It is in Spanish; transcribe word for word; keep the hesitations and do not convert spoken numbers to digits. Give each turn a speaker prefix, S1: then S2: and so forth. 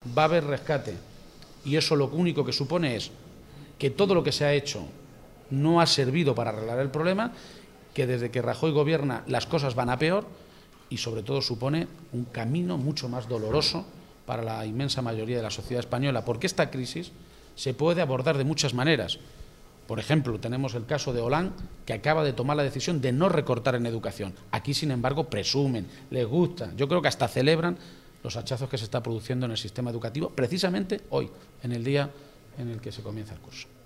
S1: va a haber rescate, y eso lo único que supone es que todo lo que se ha hecho no ha servido para arreglar el problema, que desde que Rajoy gobierna las cosas van a peor, y sobre todo supone un camino mucho más doloroso para la inmensa mayoría de la sociedad española, porque esta crisis se puede abordar de muchas maneras. Por ejemplo, tenemos el caso de Hollande, que acaba de tomar la decisión de no recortar en educación. Aquí, sin embargo, presumen, les gusta, yo creo que hasta celebran los hachazos que se está produciendo en el sistema educativo, precisamente hoy, en el día en el que se comienza el curso.